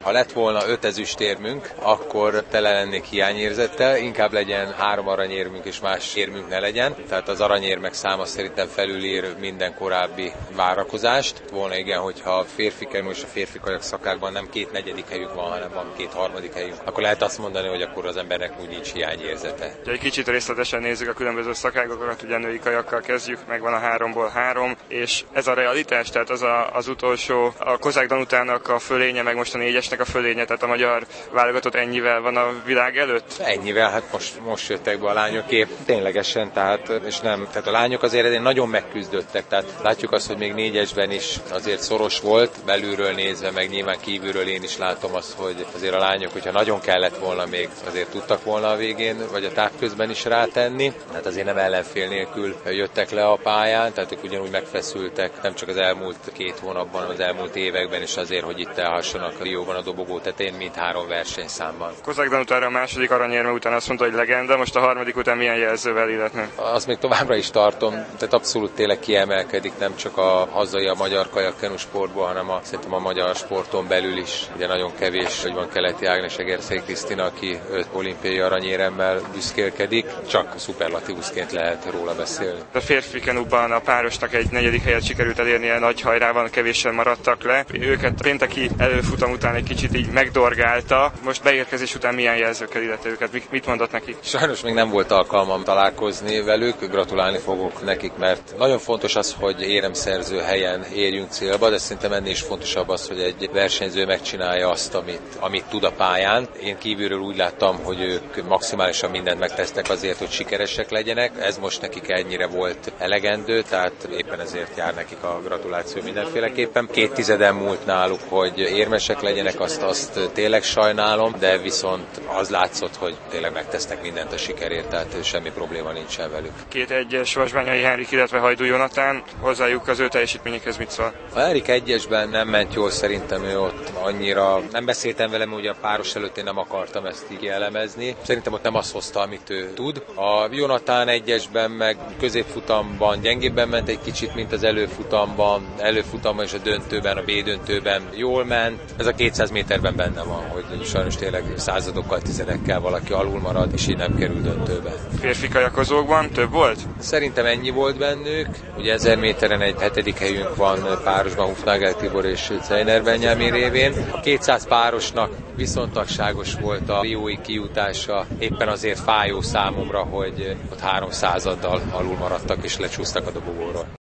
Ha lett volna 5 ezüstérmünk, akkor tele lennék hiányérzettel, inkább legyen 3 aranyérmünk és más érmünk ne legyen. Tehát az aranyérmek száma szerintem felülír minden korábbi várakozást. Volna igen, hogyha a férfi kenu és a férfi kajak szakákban nem 2 negyedik helyünk van, hanem van 2 harmadik helyünk, akkor lehet azt mondani, hogy akkor az embernek úgy nincs hiányérzete. Egy kicsit részletesen nézzük a különböző szakágokat, ugye női kajakkal kezdjük, megvan a 3-ból 3, és ez a realitás, tehát az utolsó, a Kozák Danutának a fölénye, meg most a 4-esnek a fölénye, tehát a magyar válogatott ennyivel van a világ előtt? Ennyivel, hát most jöttek be a lányoké, ténylegesen, tehát a lányok azért nagyon megküzdöttek, tehát látjuk azt, hogy még 4-esben is azért szoros volt, belülről nézve, meg nyilván kívülről én is látom azt, hogy azért a lányok, hogyha nagyon kellett volna még, azért tudtak volna a végén, vagy a távközben is rátenni, hát azért nem ellenfél nélkül jöttek le a pályán, tehát ők ugyanúgy megfeszültek, nem csak az elmúlt 2 hónapban, hanem az elmúlt években is azért, hogy itt elhassanak Rióban a dobogó tetején, mint 3 versenyszámban. Kozák Danutára a második aranyérme után azt mondta, hogy legenda, most a harmadik után milyen jelzővel illetne? Azt még továbbra is tartom, tehát abszolút tényleg kiemelkedik nem csak a hazai, a magyar kajak-kenu sportból, hanem szerintem a magyar sporton belül is. Ugye nagyon kevés, hogy van Keleti Ágnes, Egerszegi Krisztina, aki 5 olimpiai aranyéremmel büszkélkedik, csak szuperlatívusként lehet róla beszélni. A férfi kenuban a párosnak egy 4. helyet sikerült elérnie nagy hajrában, kevésen maradtak le. Őket pénteki előfutam után egy kicsit így megdorgálta. Most beérkezés után milyen jelzőkkel illette őket? Mit mondott nekik? Sajnos még nem volt alkalmam találkozni velük, gratulálni fogok nekik, mert nagyon fontos az, hogy éremszerző helyen érjünk célba, de szerintem ennél is fontosabb az, hogy egy versenyző megcsinálja azt, amit tud a pályán. Én kívülről úgy láttam, hogy ők maximálisan mindent megtesznek azért, hogy sikeresek legyenek. Ez most nekik ennyire volt elegendő, tehát éppen ezért jár nekik a gratuláció mindenféleképpen. 2 tizeden múlt náluk, hogy érmesek legyenek, azt tényleg sajnálom, de viszont az látszott, hogy tényleg megtesznek mindent a sikerért, tehát semmi probléma nincsen velük. 2 1-es Vasbányai Henrik, illetve Hajdú Jonatán, hozzájuk az ő teljesítményekhez mit szól? A Henrik 1-esben nem ment jól, szerintem ő ott annyira, nem beszéltem velem, ugye a páros előtt én nem akartam ezt így elemezni. Szerintem ott nem azt hozta, amit ő tud. A Jonatán 1-esben meg középfutamban gyengébben ment egy kicsit, mint az előfutamban és a döntőben, a B döntőben jól ment. Ez a 200 méterben benne van, hogy sajnos tényleg századokkal, tizedekkel valaki alul marad, és így nem kerül döntőbe. Férfi kajakozókban több volt? Szerintem ennyi volt bennük. Ugye 1000 méteren egy 7. helyünk van párosban Hufnagel Tibor és Czejner Benyámin révén. A 200 párosnak viszontagságos volt a riói kijutása. Éppen azért fájó számomra, hogy ott 300-addal alul maradtak és lecsúsztak a dobogóról.